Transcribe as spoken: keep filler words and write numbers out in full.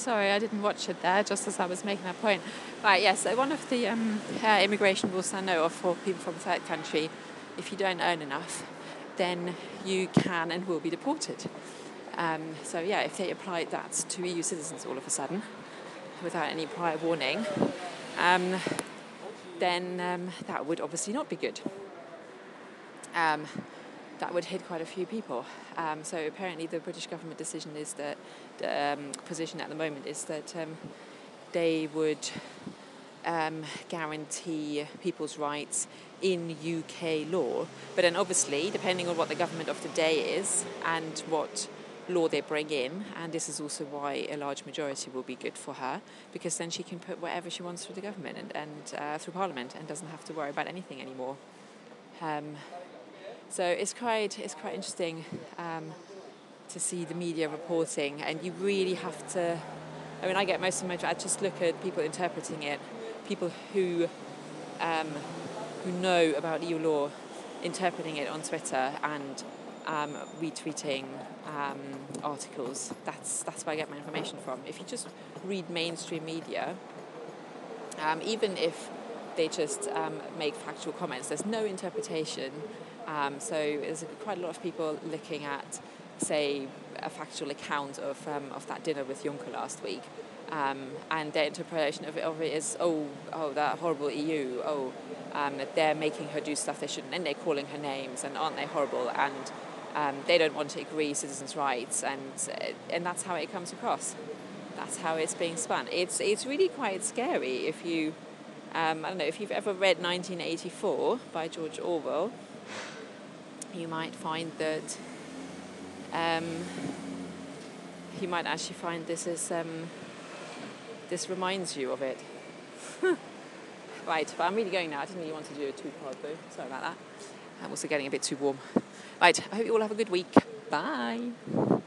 sorry, I didn't watch it there, just as I was making that point. Right, yes, so one of the um, uh, immigration rules I know of for people from a third country, if you don't earn enough, then you can and will be deported. Um, so yeah, if they applied that to E U citizens all of a sudden, without any prior warning, um, then um, that would obviously not be good. Um, that would hit quite a few people. Um, so apparently the British government decision is that, the um, position at the moment is that um, they would um, guarantee people's rights in U K law. But then obviously, depending on what the government of the day is and what law they bring in, and this is also why a large majority will be good for her, because then she can put whatever she wants through the government and, and uh, through Parliament and doesn't have to worry about anything anymore. Um, So it's quite it's quite interesting um, to see the media reporting, and you really have to. I mean, I get most of my. I just look at people interpreting it, people who um, who know about E U law, interpreting it on Twitter and um, retweeting um, articles. That's that's where I get my information from. If you just read mainstream media, um, even if they just um, make factual comments, there's no interpretation. Um, so there's quite a lot of people looking at, say, a factual account of um, of that dinner with Juncker last week, um, and their interpretation of it, of it is, oh, oh, that horrible E U, oh, um, that they're making her do stuff they shouldn't, and they're calling her names, and aren't they horrible, and um, they don't want to agree citizens' rights, and and that's how it comes across. That's how it's being spun. It's it's really quite scary if you, um, I don't know, if you've ever read nineteen eighty-four by George Orwell. You might find that um, you might actually find this is um, this reminds you of it. Right, but I'm really going now. I didn't really want to do a two-part though. Sorry about that. I'm also getting a bit too warm. Right, I hope you all have a good week. Bye.